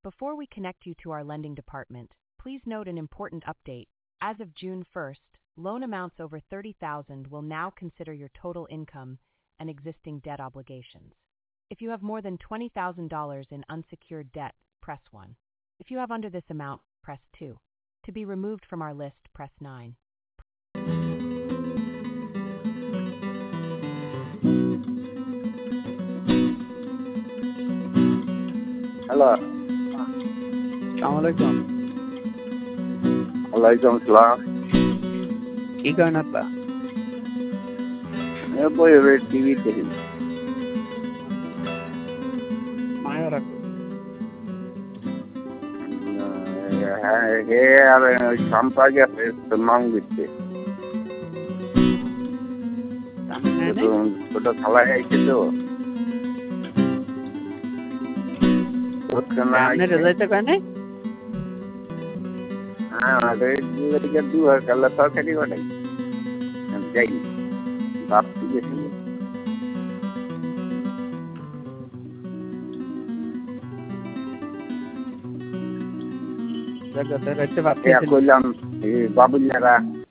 Before we connect you to our lending department, please note an important update. As of June 1st, loan amounts over $30,000 will now consider your total income and existing debt obligations. If you have more than $20,000 in unsecured debt, press 1. If you have under this amount, press 2. To be removed from our list, press 9. Hello. Assalamualaikum. Waalaikumsalam. কি করেন আপা? বই TV দেখি। মায়া রাখো। হ্যাঁ হে আর সম্পা গেছে তো মাং দিচ্ছে। ছোট খালা আইছে তো। আপনি রেজাল্টটা কেন? হ্যাঁ আগে দুয়ার কালা তরকারি বানাই যাই ভাবছি গেছিল কইলাম বাবুল্লারা